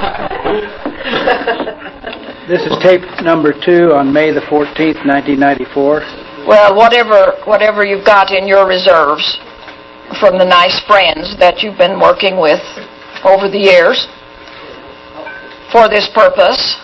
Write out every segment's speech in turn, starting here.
This is tape number 2 on May the 14th, 1994. Well, whatever you've got in your reserves from the nice friends that you've been working with over the years for this purpose,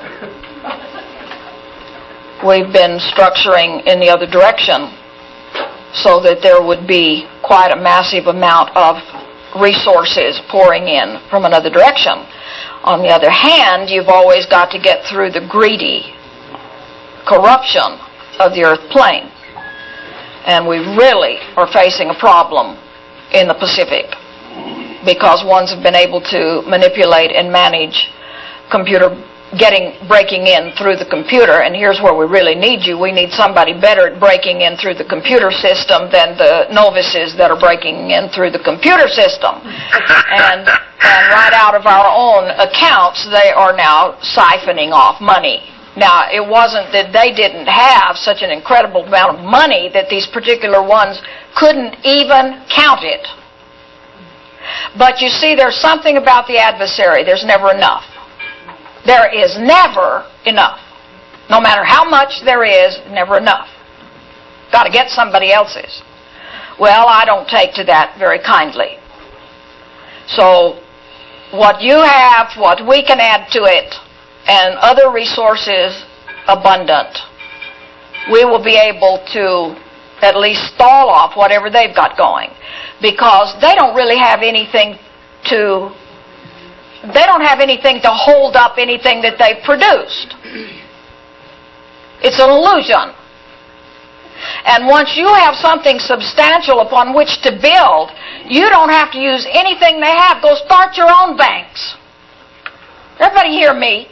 we've been structuring in the other direction so that there would be quite a massive amount of resources pouring in from another direction. On the other hand, you've always got to get through the greedy corruption of the earth plane. And we really are facing a problem in the Pacific because ones have been able to manipulate and manage breaking in through the computer. And here's where we really need you. We need somebody better at breaking in through the computer system than the novices that are breaking in through the computer system. And right out of our own accounts, they are now siphoning off money. Now, it wasn't that they didn't have such an incredible amount of money that these particular ones couldn't even count it. But you see, there's something about the adversary. There's never enough. There is never enough. No matter how much there is, never enough. Got to get somebody else's. Well, I don't take to that very kindly. So, what you have, what we can add to it, and other resources abundant, we will be able to at least stall off whatever they've got going. Because they don't really have anything to hold up anything that they've produced. It's an illusion. And once you have something substantial upon which to build, you don't have to use anything they have. Go start your own banks. Everybody hear me?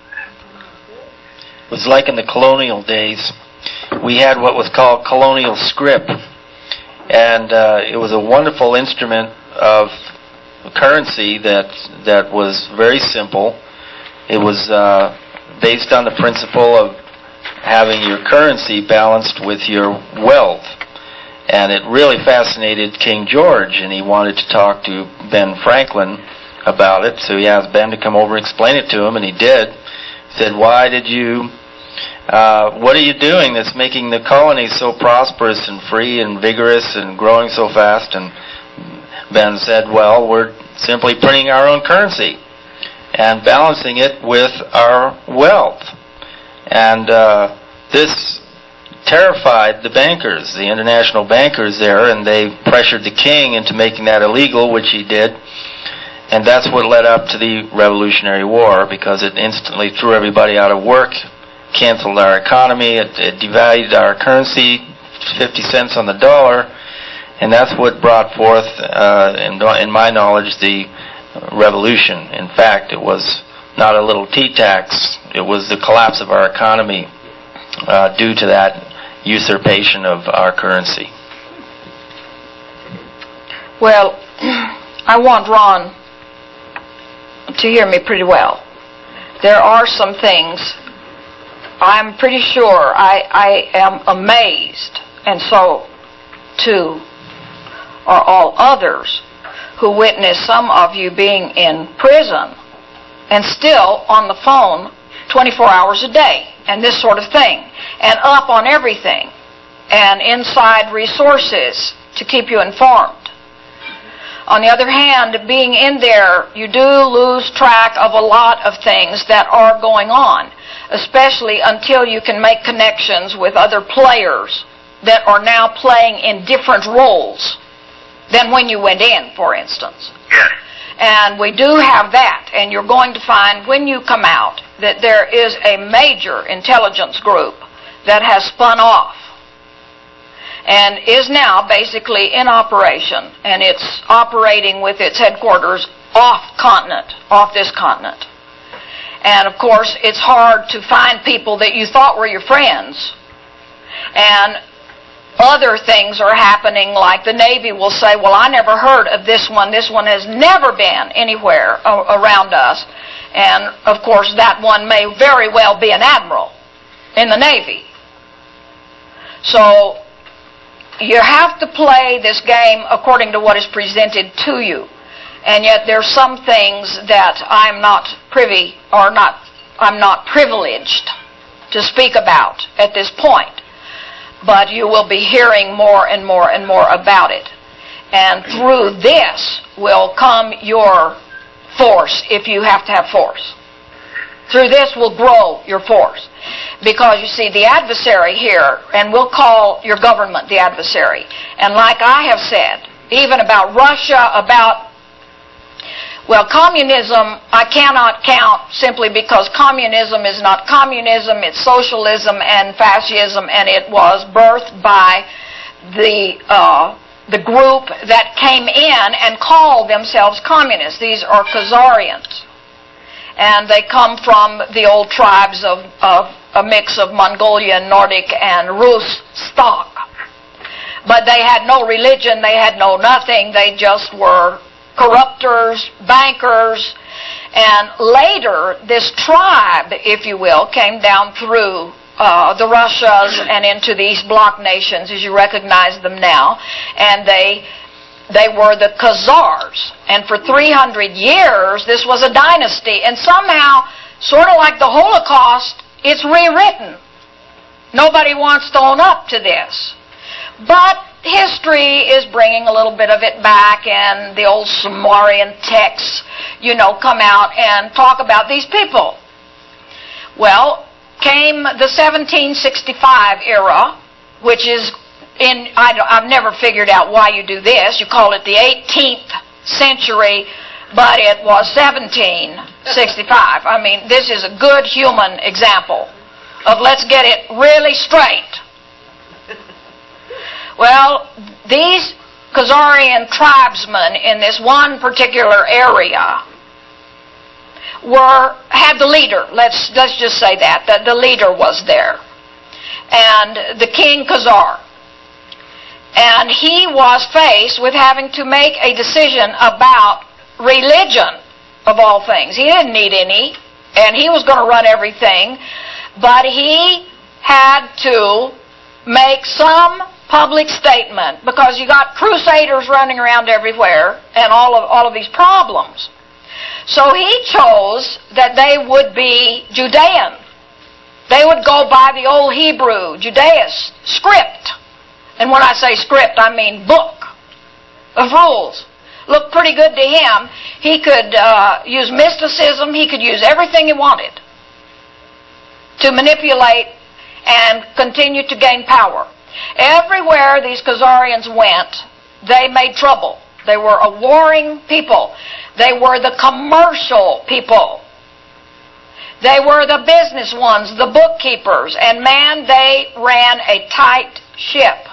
It was like in the colonial days. We had what was called colonial scrip. And it was a wonderful instrument of currency that was very simple. It was based on the principle of having your currency balanced with your wealth. And it really fascinated King George, and he wanted to talk to Ben Franklin about it. So he asked Ben to come over and explain it to him, and he did. He said, what are you doing that's making the colony so prosperous and free and vigorous and growing so fast? And Ben said, well, we're simply printing our own currency and balancing it with our wealth. And this terrified the bankers, the international bankers there, and they pressured the king into making that illegal, which he did. And that's what led up to the Revolutionary War, because it instantly threw everybody out of work, canceled our economy, it devalued our currency, 50 cents on the dollar, and that's what brought forth, in my knowledge, the revolution. In fact, it was not a little tea tax, it was the collapse of our economy due to that usurpation of our currency. Well, I want Ron to hear me pretty well. There are some things I'm pretty sure I am amazed, and so too are all others who witness some of you being in prison and still on the phone 24 hours a day and this sort of thing, and up on everything and inside resources to keep you informed. On the other hand, being in there, you do lose track of a lot of things that are going on, especially until you can make connections with other players that are now playing in different roles than when you went in, for instance. And we do have that, and you're going to find when you come out that there is a major intelligence group that has spun off and is now basically in operation, and it's operating with its headquarters off this continent. And of course, it's hard to find people that you thought were your friends. And other things are happening, like the Navy will say, well, I never heard of this one. This one has never been anywhere around us. And of course, that one may very well be an admiral in the Navy. So you have to play this game according to what is presented to you. And yet there's some things that I'm not privy or I'm not privileged to speak about at this point. But you will be hearing more and more and more about it. And through this will come your force, if you have to have force. Through this will grow your force. Because you see, the adversary here, and we'll call your government the adversary. And like I have said, even about Russia, communism, I cannot count simply because communism is not communism, it's socialism and fascism, and it was birthed by the group that came in and called themselves communists. These are Khazarians. And they come from the old tribes of a mix of Mongolian, Nordic, and Rus stock. But they had no religion, they had no nothing, they just were corruptors, bankers, and later this tribe, if you will, came down through the Russias and into the East Bloc nations, as you recognize them now, and they were the Khazars. And for 300 years, this was a dynasty, and somehow, sort of like the Holocaust, it's rewritten. Nobody wants to own up to this. But history is bringing a little bit of it back, and the old Sumerian texts, come out and talk about these people. Well, came the 1765 era, which is I've never figured out why you do this. You call it the 18th century, but it was 1765. I mean, this is a good human example of let's get it really straight. Well, these Khazarian tribesmen in this one particular area had the leader. Let's just say that the leader was there, and the King Khazar. And he was faced with having to make a decision about religion, of all things. He didn't need any, and he was going to run everything, but he had to make some public statement, because you got crusaders running around everywhere and all of these problems. So he chose that they would be Judean. They would go by the old Hebrew, Judaist script. And when I say script, I mean book of rules. Looked pretty good to him. He could use mysticism. He could use everything he wanted to manipulate and continue to gain power. Everywhere these Khazarians went, they made trouble. They were a warring people. They were the commercial people. They were the business ones, the bookkeepers. And man, they ran a tight ship.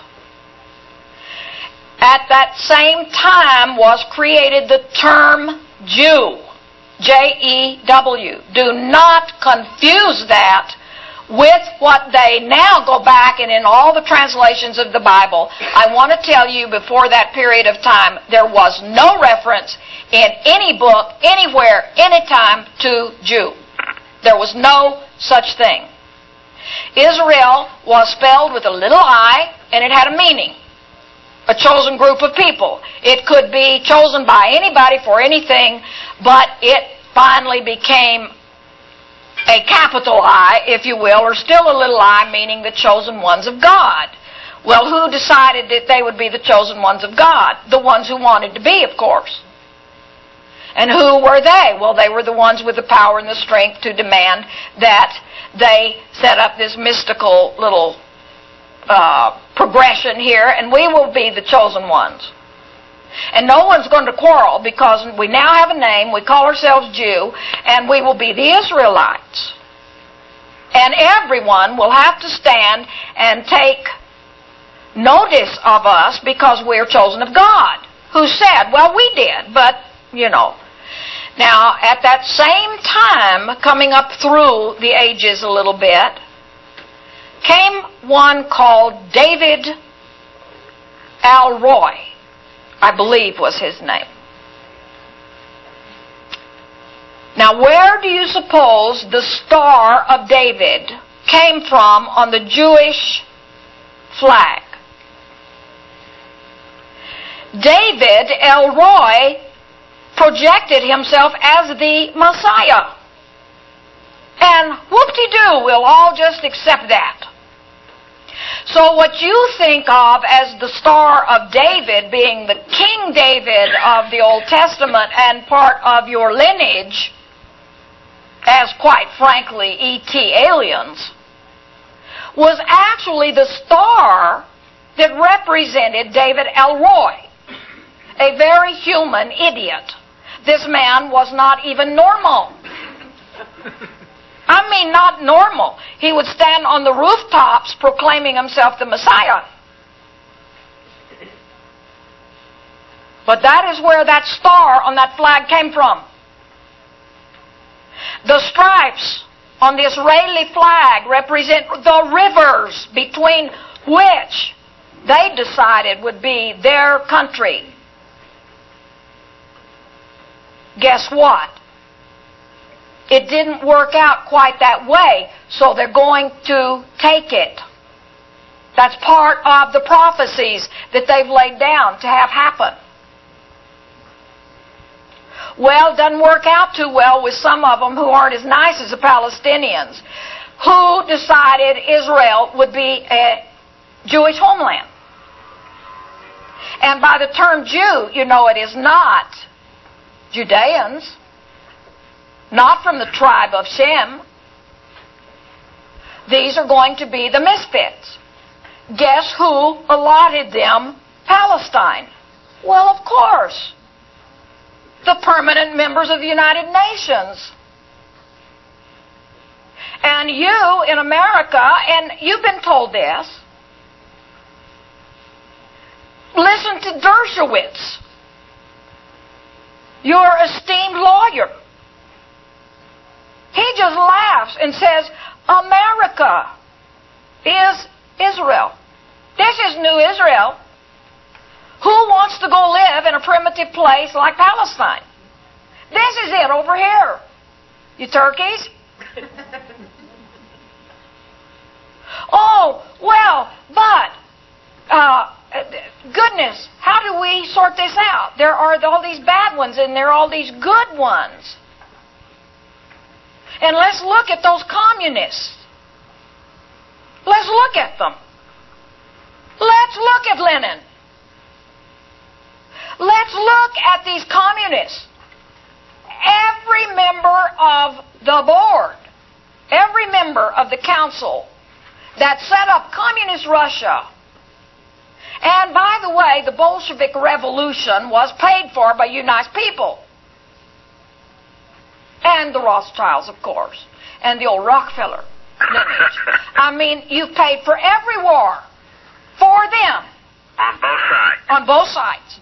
At that same time was created the term Jew, J-E-W. Do not confuse that with what they now go back and in all the translations of the Bible. I want to tell you, before that period of time, there was no reference in any book, anywhere, anytime to Jew. There was no such thing. Israel was spelled with a little I, and it had a meaning. A chosen group of people. It could be chosen by anybody for anything, but it finally became a capital I, if you will, or still a little I, meaning the chosen ones of God. Well, who decided that they would be the chosen ones of God? The ones who wanted to be, of course. And who were they? Well, they were the ones with the power and the strength to demand that they set up this mystical little progression here, and we will be the chosen ones. And no one's going to quarrel, because we now have a name, we call ourselves Jew, and we will be the Israelites. And everyone will have to stand and take notice of us because we're chosen of God. Who said? Well, we did, but, Now, at that same time, coming up through the ages a little bit, came one called David Alroy, I believe was his name. Now, where do you suppose the Star of David came from on the Jewish flag? David Elroy projected himself as the Messiah. And whoop-de-doo, we'll all just accept that. So what you think of as the Star of David being the King David of the Old Testament and part of your lineage, as quite frankly E.T. aliens, was actually the star that represented David Elroy, a very human idiot. This man was not even normal. I mean, not normal. He would stand on the rooftops proclaiming himself the Messiah. But that is where that star on that flag came from. The stripes on the Israeli flag represent the rivers between which they decided would be their country. Guess what? It didn't work out quite that way, so they're going to take it. That's part of the prophecies that they've laid down to have happen. Well, it doesn't work out too well with some of them who aren't as nice as the Palestinians, who decided Israel would be a Jewish homeland. And by the term Jew, you know it is not Judeans, not from the tribe of Shem. These are going to be the misfits. Guess who allotted them Palestine? Well, of course, the permanent members of the United Nations. And you in America, and you've been told this, listen to Dershowitz, your esteemed lawyer. He just laughs and says, America is Israel. This is New Israel. Who wants to go live in a primitive place like Palestine? This is it over here. You turkeys? Oh, well, but, goodness, how do we sort this out? There are all these bad ones and there are all these good ones. And let's look at those communists. Let's look at them. Let's look at Lenin. Let's look at these communists. Every member of the board, every member of the council that set up Communist Russia, and by the way, the Bolshevik Revolution was paid for by you nice people. And the Rothschilds, of course, and the old Rockefeller lineage. I mean, you paid for every war for them. On both sides. On both sides.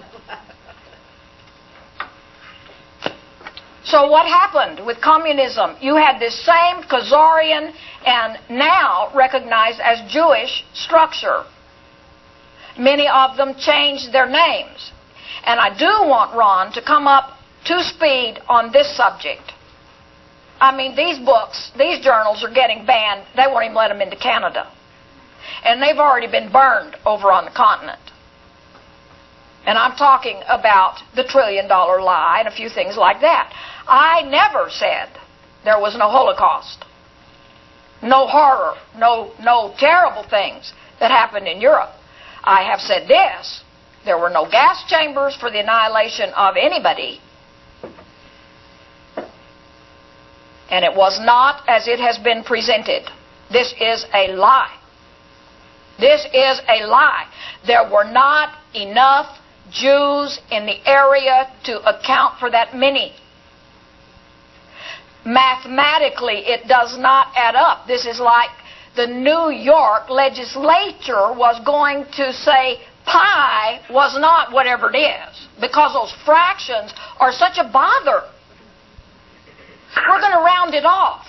So what happened with communism? You had this same Khazarian and now recognized as Jewish structure. Many of them changed their names. And I do want Ron to come up to speed on this subject. I mean, these books, these journals are getting banned. They won't even let them into Canada. And they've already been burned over on the continent. And I'm talking about the $1 trillion lie and a few things like that. I never said there was no Holocaust, no horror, no terrible things that happened in Europe. I have said this: there were no gas chambers for the annihilation of anybody. And it was not as it has been presented. This is a lie. This is a lie. There were not enough Jews in the area to account for that many. Mathematically, it does not add up. This is like the New York legislature was going to say pi was not whatever it is, because those fractions are such a bother. We're going to round it off.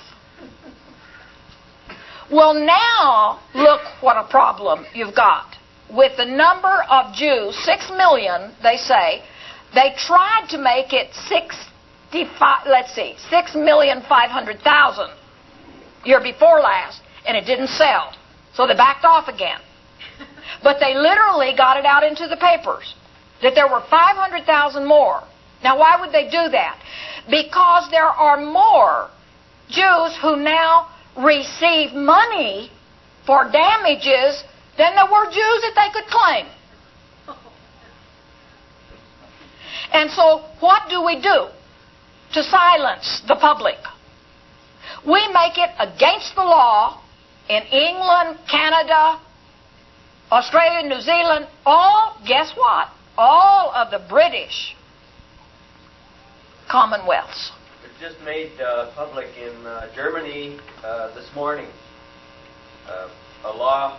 Well, now, look what a problem you've got. With the number of Jews, 6 million, they say, they tried to make it 6,500,000 year before last, and it didn't sell. So they backed off again. But they literally got it out into the papers that there were 500,000 more Now, why would they do that? Because there are more Jews who now receive money for damages than there were Jews that they could claim. And so, what do we do to silence the public? We make it against the law in England, Canada, Australia, New Zealand, guess what? All of the British commonwealths. It just made public in Germany this morning a law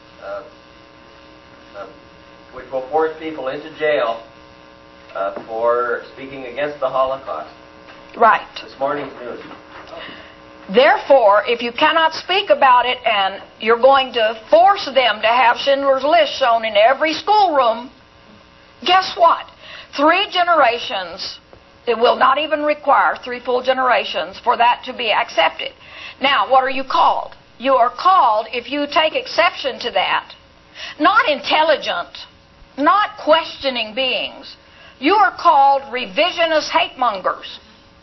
which will force people into jail for speaking against the Holocaust. Right. This morning's news. Therefore, if you cannot speak about it and you're going to force them to have Schindler's List shown in every schoolroom, guess what? 3 generations, it will not even require 3 full generations for that to be accepted. Now, what are you called? You are called, if you take exception to that, not intelligent, not questioning beings. You are called revisionist hate mongers.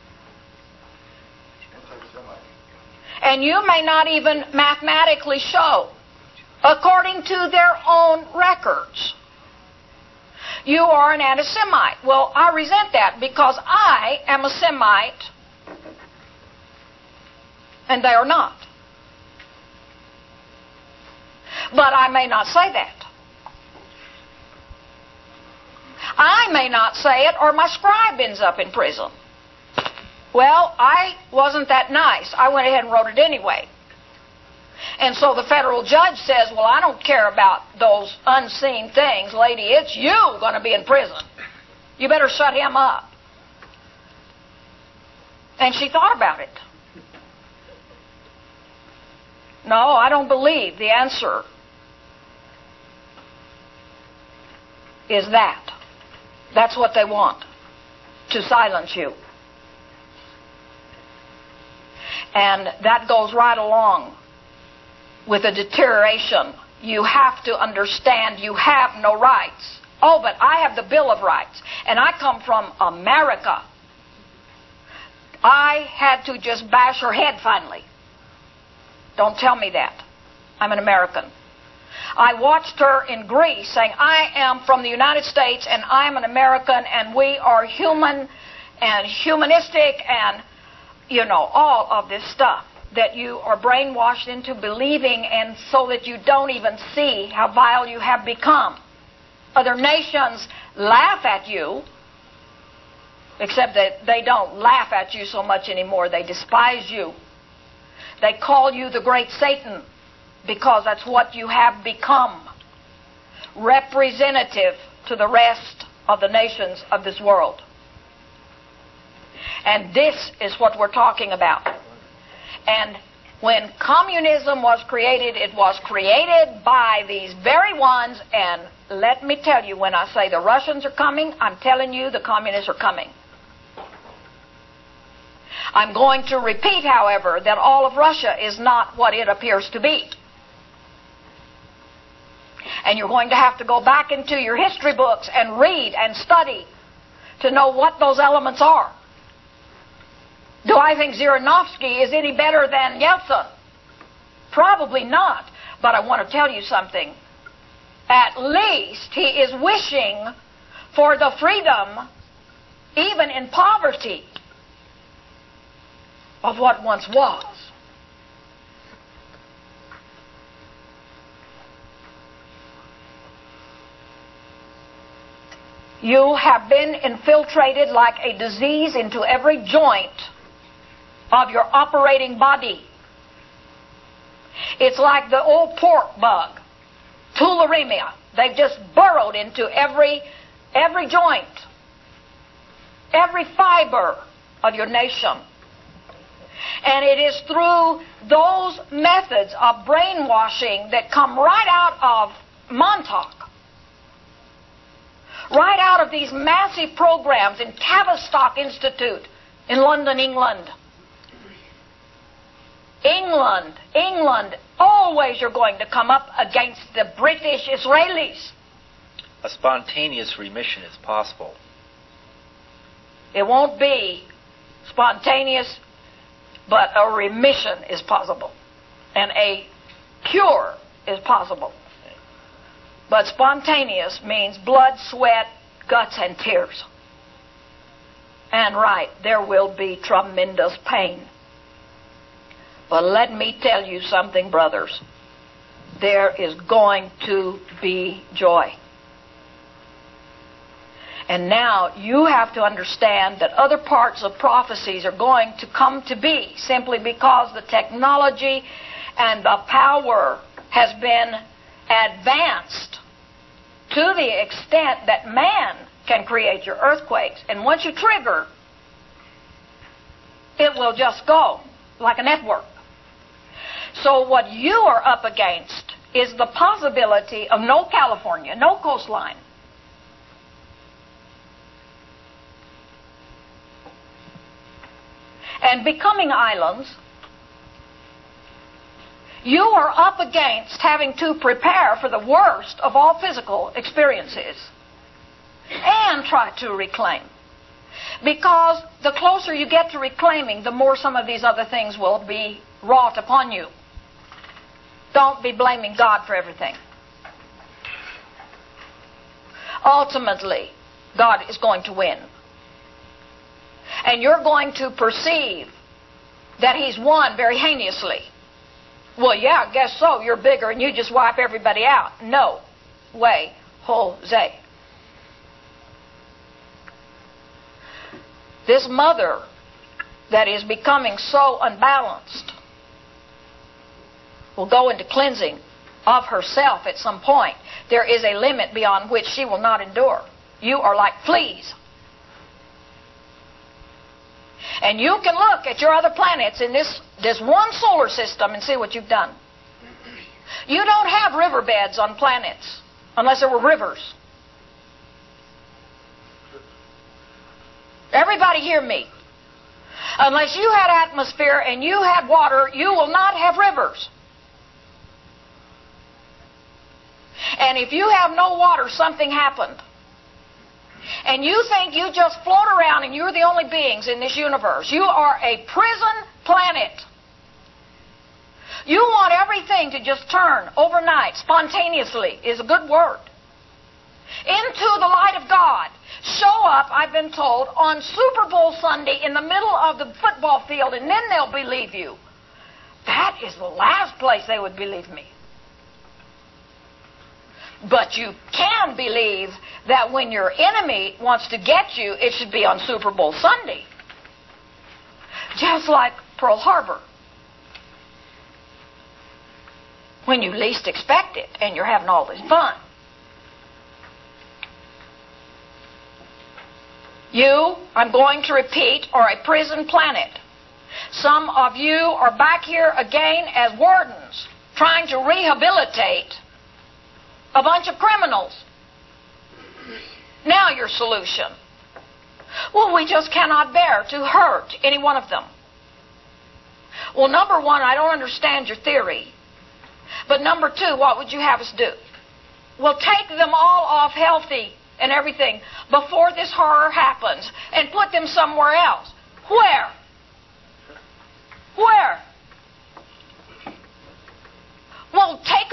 And you may not even mathematically show, according to their own records. You are an anti-Semite. Well, I resent that because I am a Semite and they are not. But I may not say that. I may not say it, or my scribe ends up in prison. Well, I wasn't that nice. I went ahead and wrote it anyway. And so the federal judge says, well, I don't care about those unseen things. Lady, it's you going to be in prison. You better shut him up. And she thought about it. No, I don't believe the answer is that. That's what they want, to silence you. And that goes right along with a deterioration. You have to understand you have no rights. Oh, but I have the Bill of Rights, and I come from America. I had to just bash her head finally. Don't tell me that. I'm an American. I watched her in Greece saying, I am from the United States and I'm an American and we are human and humanistic and, all of this stuff that you are brainwashed into believing, and so that you don't even see how vile you have become. Other nations laugh at you, except that they don't laugh at you so much anymore. They despise you. They call you the great Satan, because that's what you have become, representative to the rest of the nations of this world. And this is what we're talking about. And when communism was created, it was created by these very ones, and let me tell you, when I say the Russians are coming, I'm telling you the communists are coming. I'm going to repeat, however, that all of Russia is not what it appears to be. And you're going to have to go back into your history books and read and study to know what those elements are. Do I think Zhirinovsky is any better than Yeltsin? Probably not. But I want to tell you something. At least he is wishing for the freedom, even in poverty, of what once was. You have been infiltrated like a disease into every joint of your operating body. It's like the old pork bug, tularemia. They've just burrowed into every joint, every fiber of your nation. And it is through those methods of brainwashing that come right out of Montauk, right out of these massive programs in Tavistock Institute in London, England. England, always you're going to come up against the British Israelis. A spontaneous remission is possible. It won't be spontaneous, but a remission is possible. And a cure is possible. But spontaneous means blood, sweat, guts, and tears. And right, there will be tremendous pain. But let me tell you something, brothers. There is going to be joy. And now you have to understand that other parts of prophecies are going to come to be simply because the technology and the power has been advanced to the extent that man can create your earthquakes. And once you trigger, it will just go like a network. So what you are up against is the possibility of no California, no coastline. And becoming islands, you are up against having to prepare for the worst of all physical experiences and try to reclaim. Because the closer you get to reclaiming, the more some of these other things will be wrought upon you. Don't be blaming God for everything. Ultimately, God is going to win. And you're going to perceive that He's won very heinously. Well, yeah, I guess so. You're bigger and you just wipe everybody out. No way, Jose. This mother that is becoming so unbalanced will go into cleansing of herself at some point. There is a limit beyond which she will not endure. You are like fleas. And you can look at your other planets in this one solar system and see what you've done. You don't have riverbeds on planets unless there were rivers. Everybody hear me. Unless you had atmosphere and you had water, you will not have rivers. And if you have no water, something happened. And you think you just float around and you're the only beings in this universe. You are a prison planet. You want everything to just turn overnight, spontaneously, is a good word. Into the light of God. Show up, I've been told, on Super Bowl Sunday in the middle of the football field, and then they'll believe you. That is the last place they would believe me. But you can believe that when your enemy wants to get you, it should be on Super Bowl Sunday. Just like Pearl Harbor. When you least expect it, and you're having all this fun. You, I'm going to repeat, are a prison planet. Some of you are back here again as wardens, trying to rehabilitate a bunch of criminals. Now your solution. Well, we just cannot bear to hurt any one of them. Well, number one, I don't understand your theory. But number two, what would you have us do? Well, take them all off healthy and everything before this horror happens and put them somewhere else. Where? Where? Well, take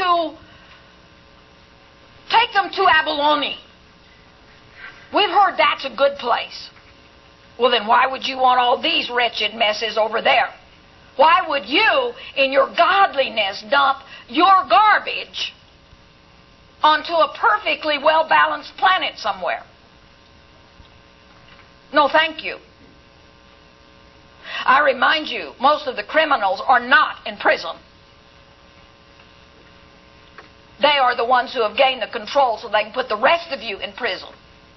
them to Abalone. We've heard that's a good place. Well, then why would you want all these wretched messes over there? Why would you, in your godliness, dump your garbage onto a perfectly well-balanced planet somewhere? No, thank you. I remind you, most of the criminals are not in prison. They are the ones who have gained the control so they can put the rest of you in prison.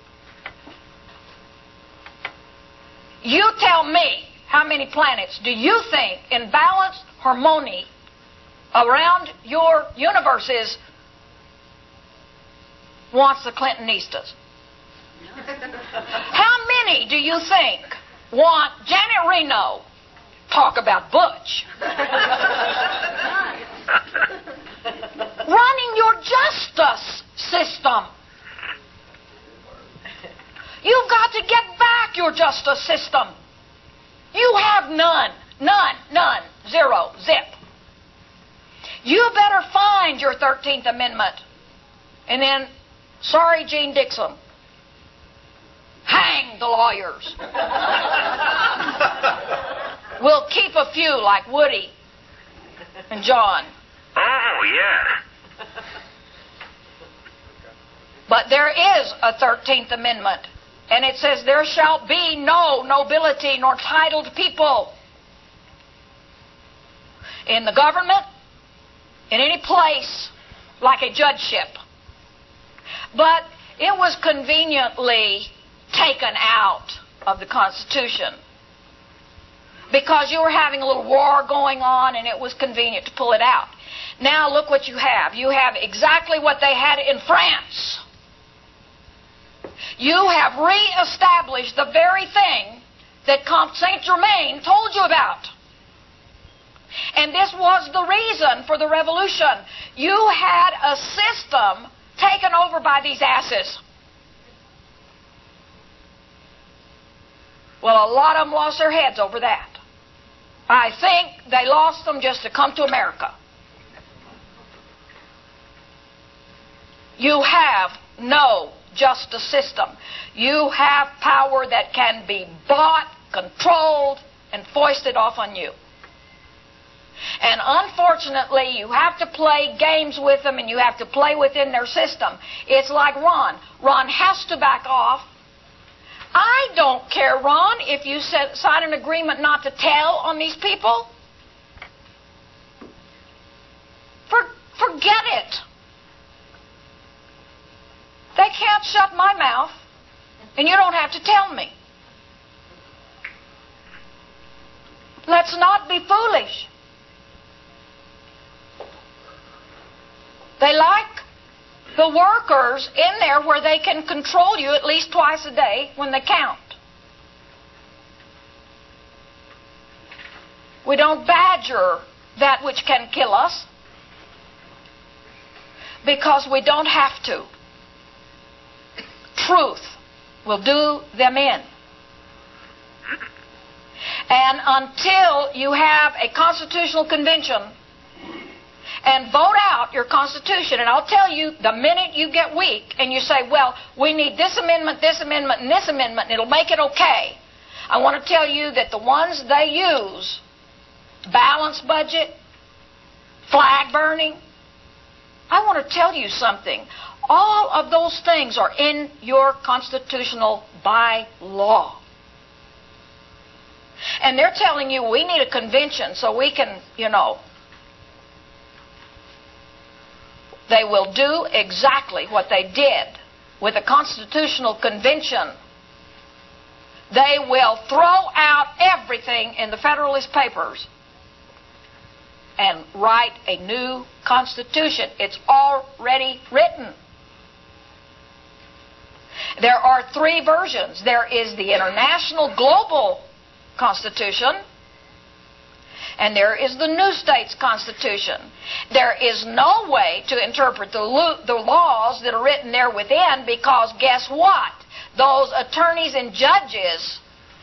You tell me, how many planets do you think in balanced harmony around your universes wants the Clintonistas? How many do you think want Janet Reno? Talk about Butch. Running your justice system. You've got to get back your justice system. You have none. None. Zero. Zip. You better find your 13th Amendment. And then, sorry, Gene Dixon, hang the lawyers. We'll keep a few like Woody and John. Oh, yeah. But there is a 13th Amendment, and it says, there shall be no nobility nor titled people in the government, in any place like a judgeship. But it was conveniently taken out of the Constitution because you were having a little war going on, and it was convenient to pull it out. Now look what you have. You have exactly what they had in France. You have reestablished the very thing that Comte Saint-Germain told you about. And this was the reason for the revolution. You had a system taken over by these asses. Well, a lot of them lost their heads over that. I think they lost them just to come to America. You have no justice system. You have power that can be bought, controlled, and foisted off on you. And unfortunately, you have to play games with them, and you have to play within their system. It's like Ron. Ron has to back off. I don't care, Ron, if you sign an agreement not to tell on these people. Forget it. They can't shut my mouth, and you don't have to tell me. Let's not be foolish. They like the workers in there where they can control you at least twice a day when they count. We don't badger that which can kill us because we don't have to. Truth will do them in. And until you have a constitutional convention and vote out your Constitution, and I'll tell you, the minute you get weak and you say, well, we need this amendment, and this amendment, and it'll make it okay, I want to tell you that the ones they use, balanced budget, flag burning, I want to tell you something. All of those things are in your constitutional bylaw. And they're telling you we need a convention so we can, They will do exactly what they did with the Constitutional Convention. They will throw out everything in the Federalist Papers and write a new Constitution. It's already written. There are three versions. There is the International Global Constitution, and there is the New States Constitution. There is no way to interpret the laws that are written there within, because guess what? Those attorneys and judges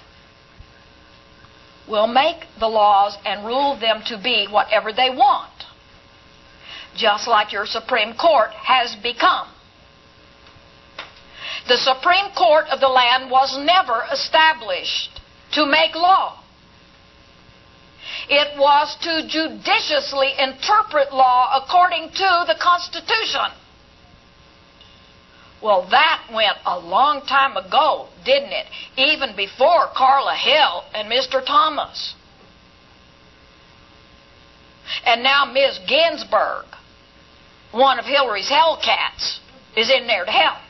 will make the laws and rule them to be whatever they want, just like your Supreme Court has become. The Supreme Court of the land was never established to make law. It was to judiciously interpret law according to the Constitution. Well, that went a long time ago, didn't it? Even before Carla Hill and Mr. Thomas. And now Ms. Ginsburg, one of Hillary's Hellcats, is in there to help.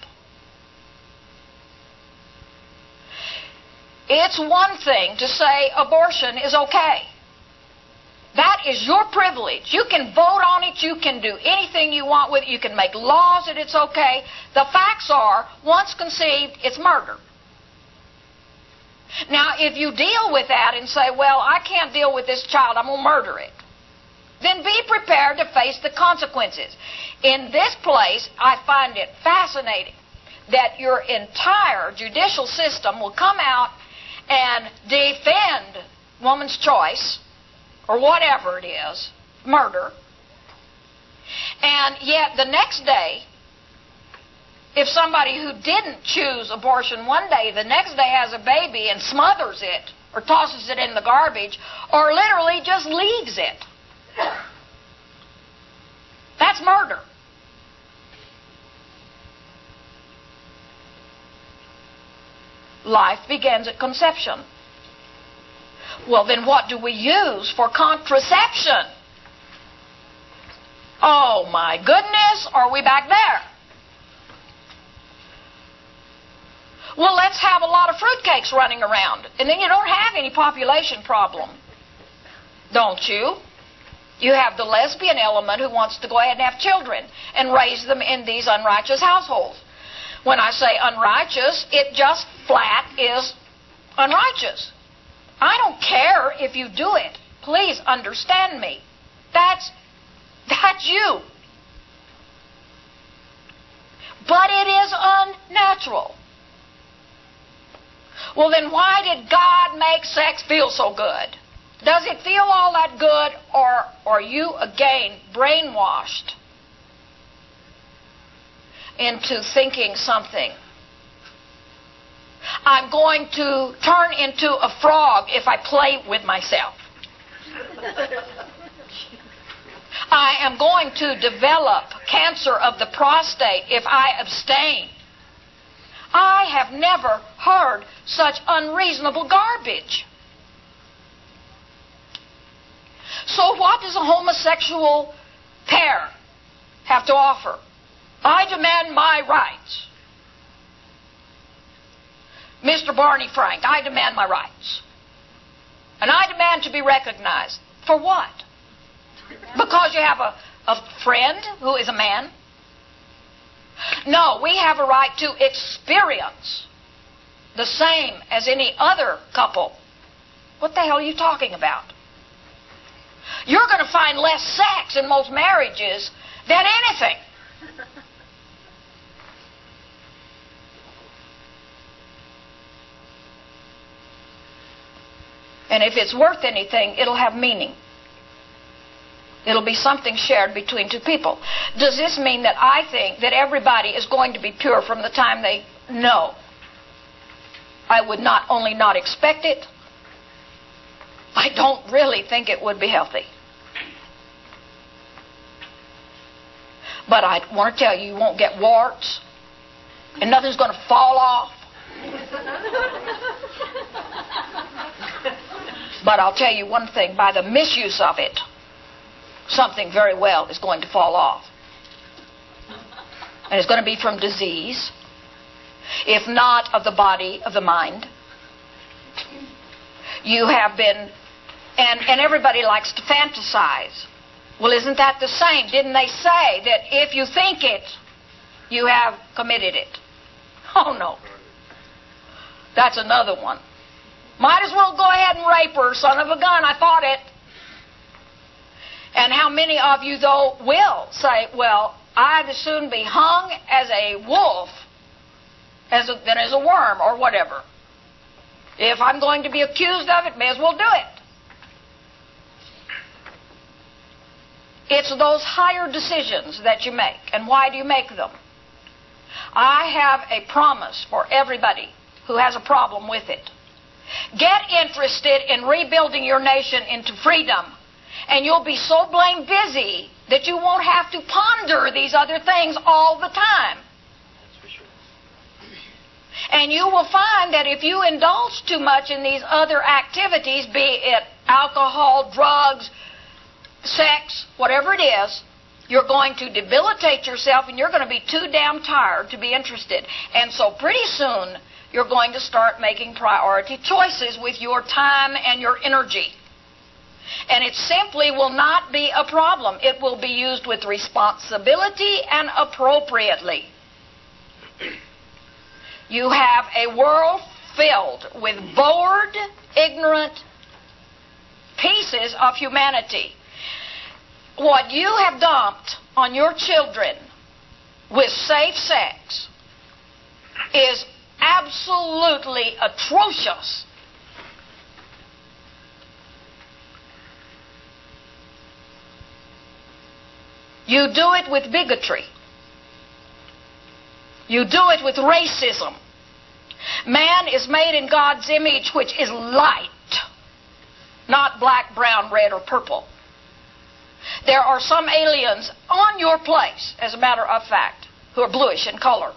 It's one thing to say abortion is okay. That is your privilege. You can vote on it. You can do anything you want with it. You can make laws that it's okay. The facts are, once conceived, it's murder. Now, if you deal with that and say, well, I can't deal with this child, I'm going to murder it, then be prepared to face the consequences. In this place, I find it fascinating that your entire judicial system will come out and defend woman's choice, or whatever it is, murder, and yet the next day, if somebody who didn't choose abortion one day, the next day has a baby and smothers it, or tosses it in the garbage, or literally just leaves it, that's murder. Life begins at conception. Well, then what do we use for contraception? Oh my goodness, are we back there? Well, let's have a lot of fruitcakes running around, and then you don't have any population problem. Don't you? You have the lesbian element who wants to go ahead and have children and raise them in these unrighteous households. When I say unrighteous, it just flat is unrighteous. I don't care if you do it. Please understand me. That's you. But it is unnatural. Well, then why did God make sex feel so good? Does it feel all that good, or are you again brainwashed into thinking something? I'm going to turn into a frog if I play with myself. I am going to develop cancer of the prostate if I abstain. I have never heard such unreasonable garbage. So what does a homosexual pair have to offer? I demand my rights. Mr. Barney Frank, I demand my rights. And I demand to be recognized. For what? Because you have a friend who is a man? No, we have a right to experience the same as any other couple. What the hell are you talking about? You're going to find less sex in most marriages than anything. And if it's worth anything, it'll have meaning. It'll be something shared between two people. Does this mean that I think that everybody is going to be pure from the time they know? I would not only not expect it, I don't really think it would be healthy. But I want to tell you, you won't get warts, and nothing's going to fall off. But I'll tell you one thing, by the misuse of it, something very well is going to fall off. And it's going to be from disease, if not of the body, of the mind. You have been, and everybody likes to fantasize. Well, isn't that the same? Didn't they say that if you think it, you have committed it? Oh, no. That's another one. Might as well go ahead and rape her, son of a gun, I thought it. And how many of you, though, will say, well, I'd as soon be hung as a wolf than as a worm or whatever. If I'm going to be accused of it, may as well do it. It's those higher decisions that you make. And why do you make them? I have a promise for everybody who has a problem with it. Get interested in rebuilding your nation into freedom, and you'll be so blame busy that you won't have to ponder these other things all the time. That's for sure. And you will find that if you indulge too much in these other activities, be it alcohol, drugs, sex, whatever it is, you're going to debilitate yourself, and you're going to be too damn tired to be interested. And so pretty soon, you're going to start making priority choices with your time and your energy. And it simply will not be a problem. It will be used with responsibility and appropriately. You have a world filled with bored, ignorant pieces of humanity. What you have dumped on your children with safe sex is absolutely atrocious. You do it with bigotry. You do it with racism. Man is made in God's image, which is light, not black, brown, red, or purple. There are some aliens on your place, as a matter of fact, who are bluish in color.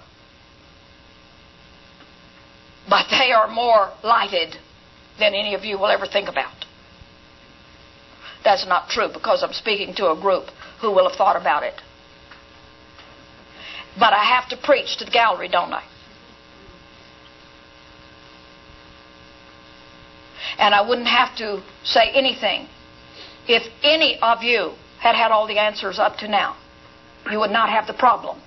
But they are more lighted than any of you will ever think about. That's not true, because I'm speaking to a group who will have thought about it. But I have to preach to the gallery, don't I? And I wouldn't have to say anything if any of you had had all the answers up to now. You would not have the problem.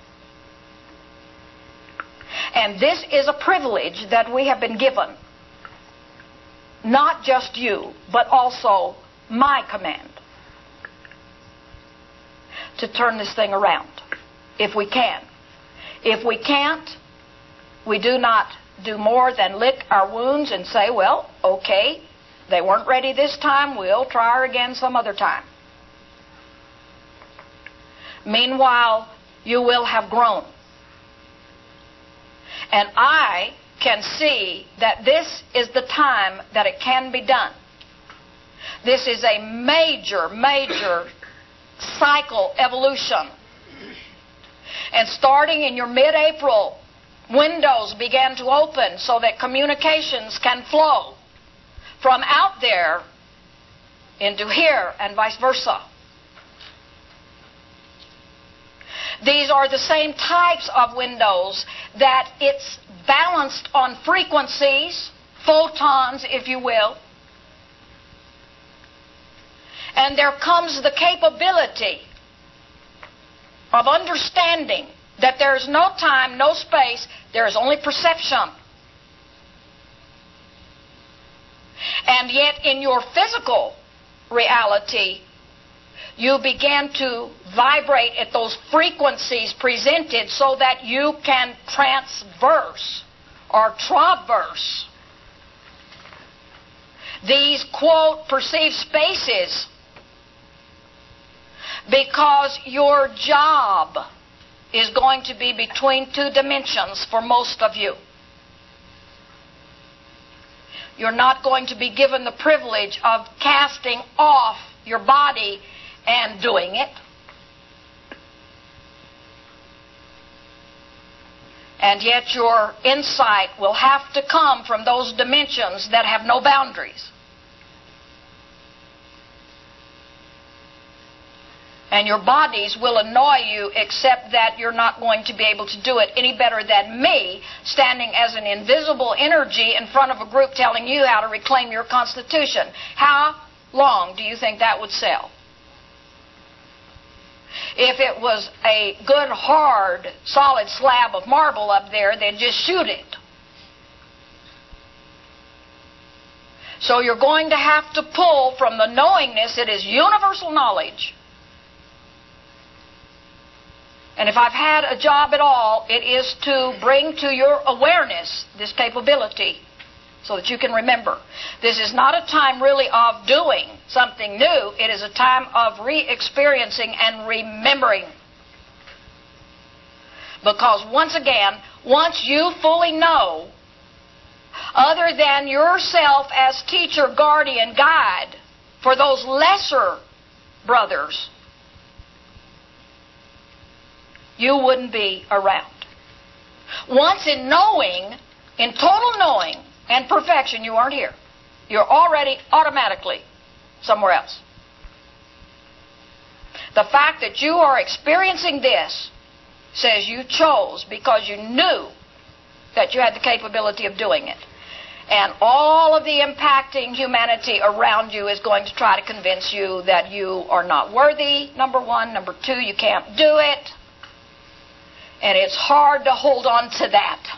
And this is a privilege that we have been given. Not just you, but also my command. To turn this thing around, if we can. If we can't, we do not do more than lick our wounds and say, well, okay, they weren't ready this time, we'll try her again some other time. Meanwhile, you will have grown. And I can see that this is the time that it can be done. This is a major, major cycle evolution. And starting in your mid-April, windows began to open so that communications can flow from out there into here and vice versa. These are the same types of windows that it's balanced on frequencies, photons, if you will. And there comes the capability of understanding that there is no time, no space, there is only perception. And yet in your physical reality, you begin to vibrate at those frequencies presented so that you can transverse or traverse these, quote, perceived spaces, because your job is going to be between two dimensions for most of you. You're not going to be given the privilege of casting off your body and doing it. And yet your insight will have to come from those dimensions that have no boundaries. And your bodies will annoy you, except that you're not going to be able to do it any better than me, standing as an invisible energy in front of a group telling you how to reclaim your constitution. How long do you think that would sell? If it was a good, hard, solid slab of marble up there, they'd just shoot it. So you're going to have to pull from the knowingness. It is universal knowledge. And if I've had a job at all, it is to bring to your awareness this capability so that you can remember. This is not a time really of doing something new. It is a time of re-experiencing and remembering. Because once again, once you fully know, other than yourself as teacher, guardian, guide for those lesser brothers, you wouldn't be around. Once in knowing, in total knowing and perfection, you aren't here. You're already automatically somewhere else. The fact that you are experiencing this says you chose because you knew that you had the capability of doing it. And all of the impacting humanity around you is going to try to convince you that you are not worthy, number one. Number two, you can't do it. And it's hard to hold on to that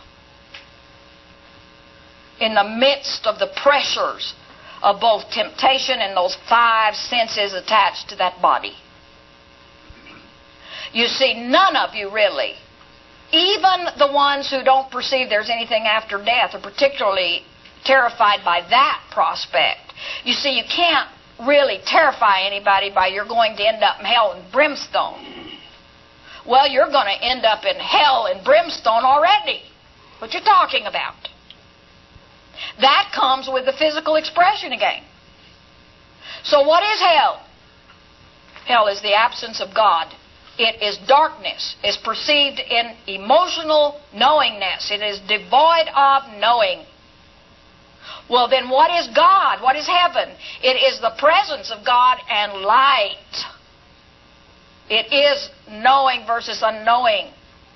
in the midst of the pressures of both temptation and those five senses attached to that body. You see, none of you really even the ones who don't perceive there's anything after death are particularly terrified by that prospect. You see, you can't really terrify anybody by you're going to end up in hell and brimstone. Well, you're going to end up in hell and brimstone already. What you talking about? That comes with the physical expression again. So what is hell? Hell is the absence of God. It is darkness. It's perceived in emotional knowingness. It is devoid of knowing. Well, then what is God? What is heaven? It is the presence of God and light. It is knowing versus unknowing.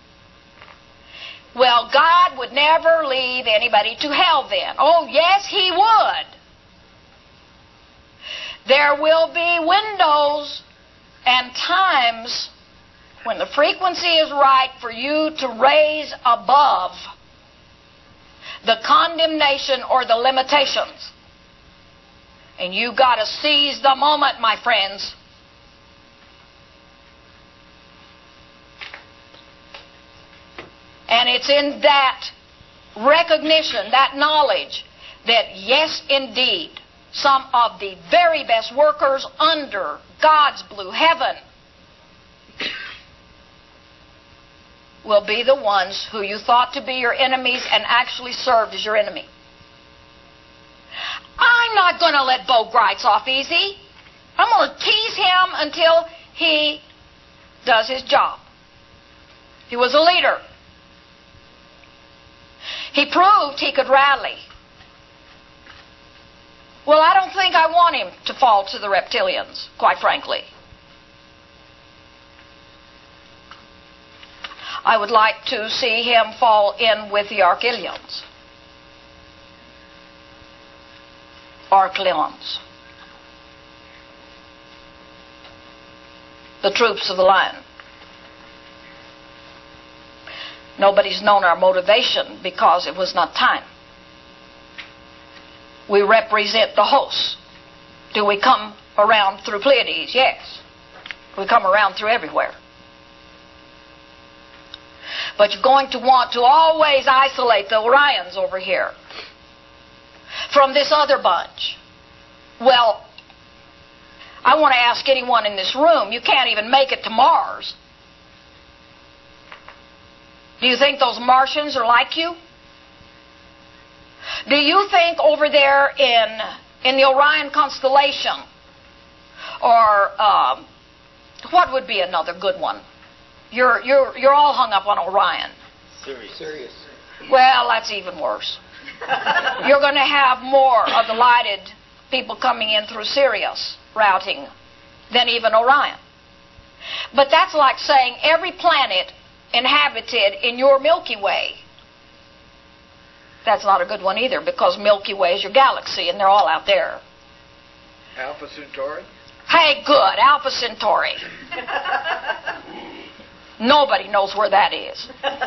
Well, God would never leave anybody to hell then. Oh, yes, He would. There will be windows and times when the frequency is right for you to raise above the condemnation or the limitations. And you got to seize the moment, my friends. And it's in that recognition, that knowledge, that yes, indeed, some of the very best workers under God's blue heaven will be the ones who you thought to be your enemies and actually served as your enemy. I'm not going to let Bo Greitz off easy. I'm going to tease him until he does his job. He was a leader. He proved he could rally. Well, I don't think I want him to fall to the reptilians, quite frankly. I would like to see him fall in with the Archelions. Archelions. The troops of the lion. Nobody's known our motivation because it was not time. We represent the hosts. Do we come around through Pleiades? Yes. We come around through everywhere. But you're going to want to always isolate the Orions over here from this other bunch. Well, I want to ask anyone in this room, you can't even make it to Mars. Do you think those Martians are like you? Do you think over there in the Orion constellation, or what would be another good one? You're all hung up on Orion. Sirius. Well, that's even worse. You're going to have more of the lighted people coming in through Sirius routing than even Orion. But that's like saying every planet inhabited in your Milky Way. That's not a good one either, because Milky Way is your galaxy and they're all out there. Alpha Centauri? Hey, good, Alpha Centauri. Nobody knows where that is.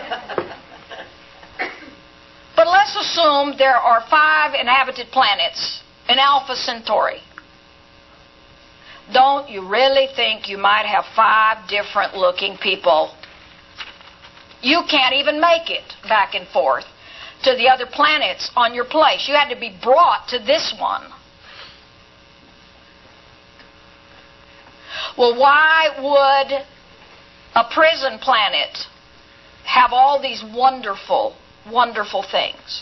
But let's assume there are 5 inhabited planets in Alpha Centauri. Don't you really think you might have 5 different looking people? You can't even make it back and forth to the other planets on your place. You had to be brought to this one. Well, why would a prison planet have all these wonderful, wonderful things?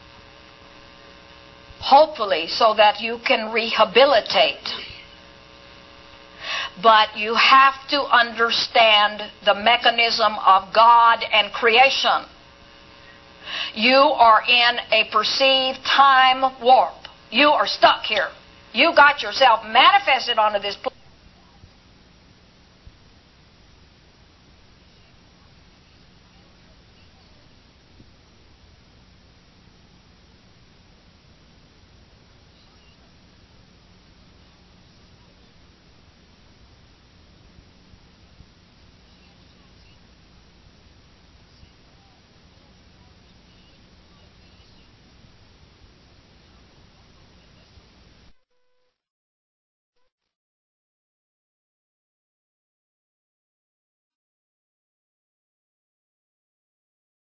Hopefully so that you can rehabilitate. But you have to understand the mechanism of God and creation. You are in a perceived time warp. You are stuck here. You got yourself manifested onto this planet.